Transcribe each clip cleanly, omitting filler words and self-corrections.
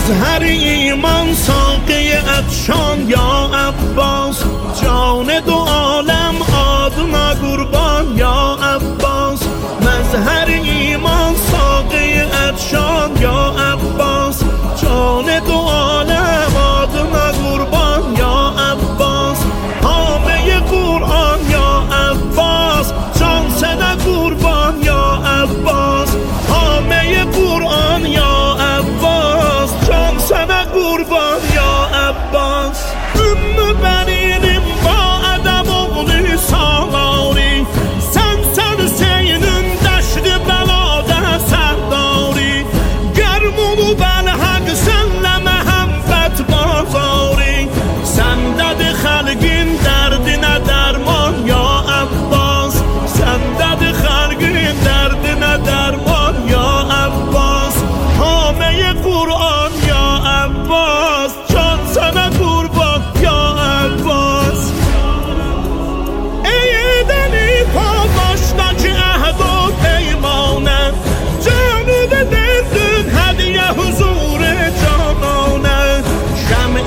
مظهر ایمان ساقه عطشان یا عباس، جان دو عالم آدنا قربان یا عباس. مظهر ایمان ساقه عطشان یا عباس، جان دو عالم آدنا قربان یا عباس. حامه قرآن یا عباس، جان سنه قربان یا عباس. حامه قرآن یا عباس، جان سنه قربان یا عباس. بنینیم با ادب اغلی سالاری، سن سینün دشت بلاده سرداری. گرمونو بالحق سنle محبت بازاری، سندد خلقین دردine derman ya Abbas. سندد خلقین derdine derman ya Abbas. حامه قرآن یا عباس، جان sana kurban ya Abbas. ای دلی پاداشتaki عهد و پیمانه، جانب دردün هدیه حضور جانانه. شمع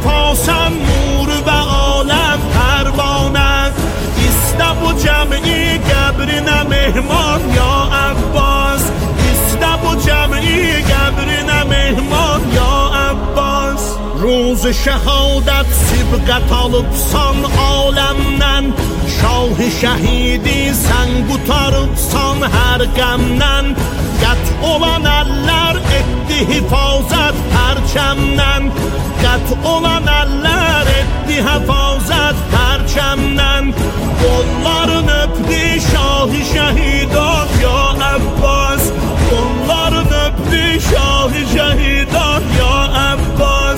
وفاسم نور و عالم پروانه، ایسته bu جمعی قبرine mehman ya Abbas. ایسته bu جمعی قبرine mehman ya Abbas. روز şehadet sibqət alıbsan aləmdən, şah-ı şəhidi sən qutarıbsan hər qəmdən. Qət olan əllər etdi hifazət pərçəmdən, qət olan əllər etdi hifazət pərçəmdən. Qolların öpdü şah-ı şəhidan ya Abbas, qolların öpdü şah-ı şəhidan ya Abbas.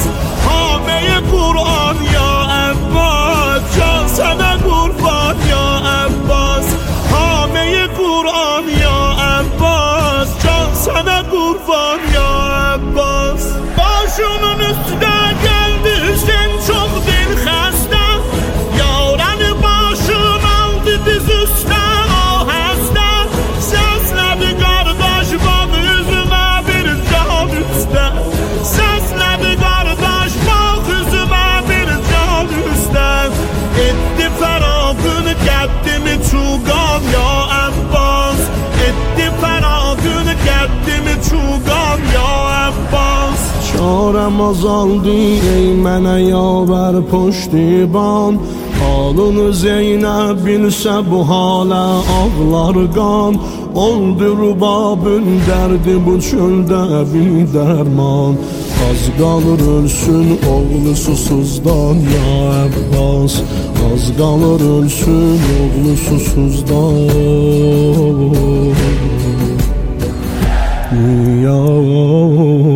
حامه قرآن یا عباس، جان sana قربان یا عباس. حامه قرآن یا عباس، جان sana قربان یا عباس. başımın üstüne geldi sen çok bir hasta, yaran başım aldı diz üstüne aheste. Sesledi kardeş bak yüzüme bir can üstte, sesledi kardeş bak yüzüme bir can üstte. Etti feragün qəddimi çuqan ya Abbas, etti feragün qəddimi çuqan ya Abbas. Çarəm azaldı ey mənə yavər puştiban, halını Zeynəb bilsə bu halə ağlar qan. Oldu rubabın dərdi bu çöldə bir dərman, az qalır ölsün oğlu susuzdan ya Abbas. Az qalır ölsün oğlu susuzdan ya